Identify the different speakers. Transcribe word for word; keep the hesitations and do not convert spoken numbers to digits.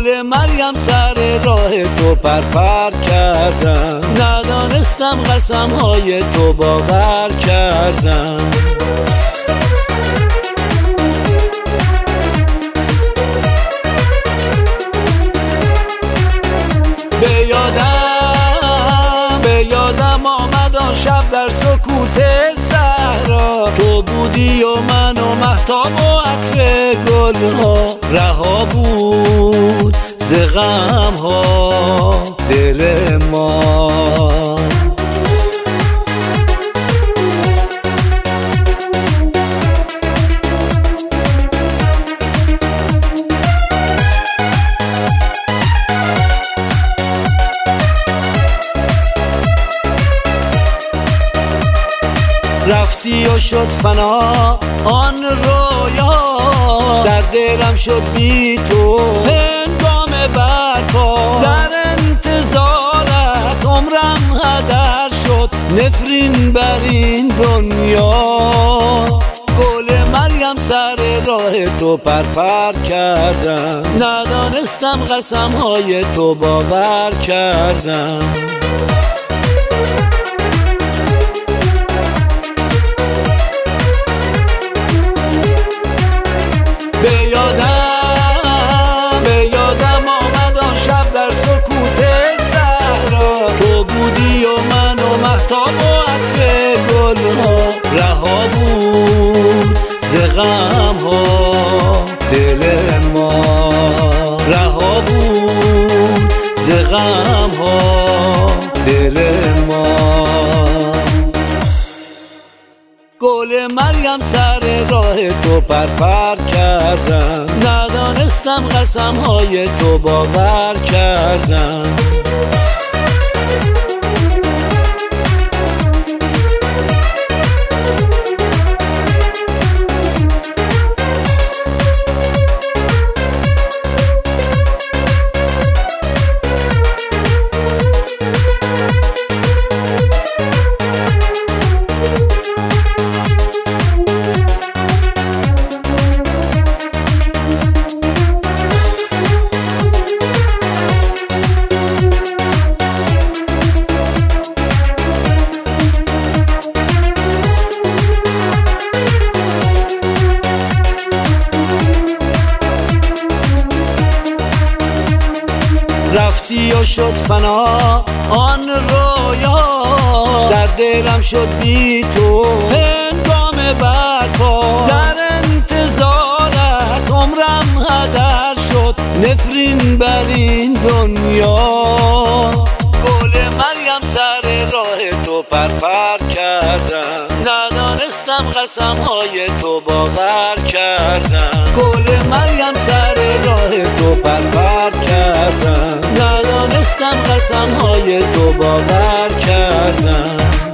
Speaker 1: گل مریم سر راه تو پرپر کردم، ندانستم قسم های تو باور کردم. به یادم به یادم آمد آن شب در سکوت صحرا، تو بودی و من و مهتاب و عطر گلها، رها بود ز غم ها دل ما. رفتی و شد فنا آن رویا، در دلم شد بی تو هنگام برپا، در انتظارت عمرم هدر شد، نفرین بر این دنیا. گل مریم سر راه تو پرپر کردم، ندانستم قسم های تو باور کردم. به یادم به یادم آمد آن شب در سکوت صحرا، تو بودی و من و مهتاب و عطر گلها، رها بود ز غم ها دل ما، رها بود ز غم ها دل ما. گل مریم سر راه تو پرپر کردم، ندانستم قسم های تو باور کردم. رفتی و شد فنا آن رویا، در دلم شد بی تو هنگام برپا، در انتظارت عمرم هدر شد، نفرین بر این دنیا. گل مریم سر راه تو پرپر کردم، ندانستم قسم های تو باور کردم. گل مریم سر راه تو پرپر کردم، ندانستم قسم های تو باور کردم.